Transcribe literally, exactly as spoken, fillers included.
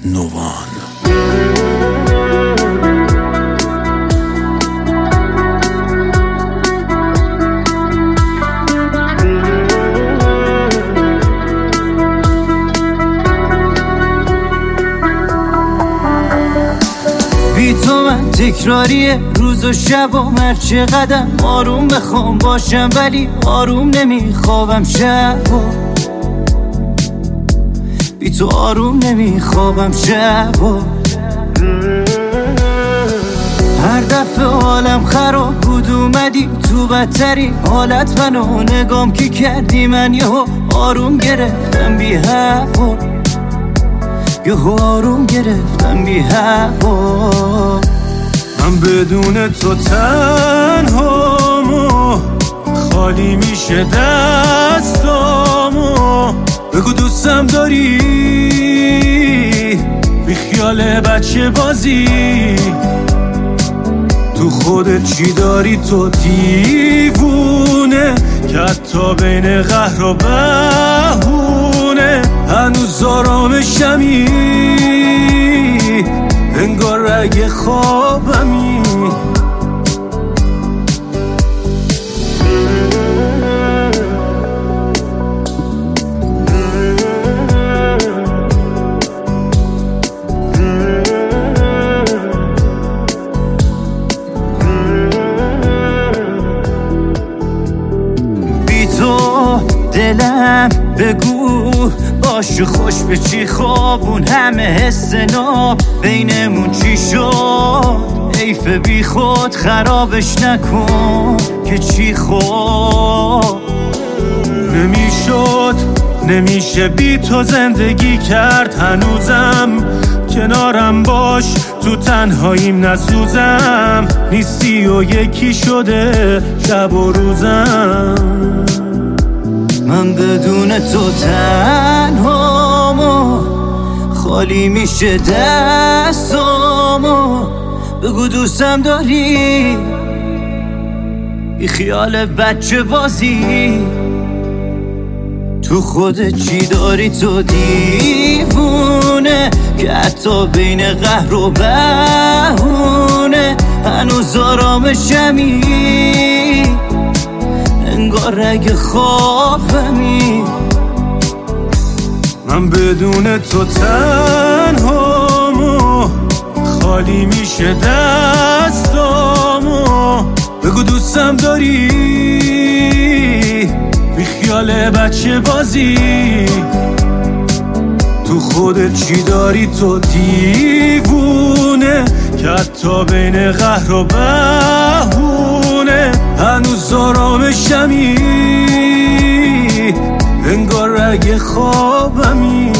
نوان. بی تو من تکراریه روز و شب و هر چقدر آروم بخوام باشم ولی آروم نمیخوابم شب و بی تو آروم نمیخوابم شب و هر دفعه حالم خراب بود اومدی تو بدترین حالت منو نگام که کردی من یهو آروم گرفتم بی هوا یهو آروم گرفتم بی هوا. من بدون تو تنهامو خالی میشه دستامو بگو دوستم داری بی خیال بچه بازی تو خودت چی داری تو دیوونه که حتی بین قهر و بهونه هنوز آرامشمی انگار رگ خوابمی. دلم بگو باش خوش به چی خوابون همه حس ناب بینمون چی شد حیف بی خود خرابش نکن که چی خود نمیشد نمیشه بی تو زندگی کرد هنوزم کنارم باش تو تنهاییم نسوزم نیستی و یکی شده شب و روزم. من بدون تو تنهامو خالی میشه دستامو بگو دوستم داری بی خیال بچه بازی تو خودت چی داری تو دیوونه که حتی بین قهر و بهونه هنوز آرامشمی انگار رگ خوابمی. من بدون تو تنهامو خالی میشه دستامو بگو دوستم داری بی خیال بچه بازی تو خودت چی داری تو دیوونه که حتی بین قهر و بهونه هنوز آرامشمی انگار رگ خوابمی.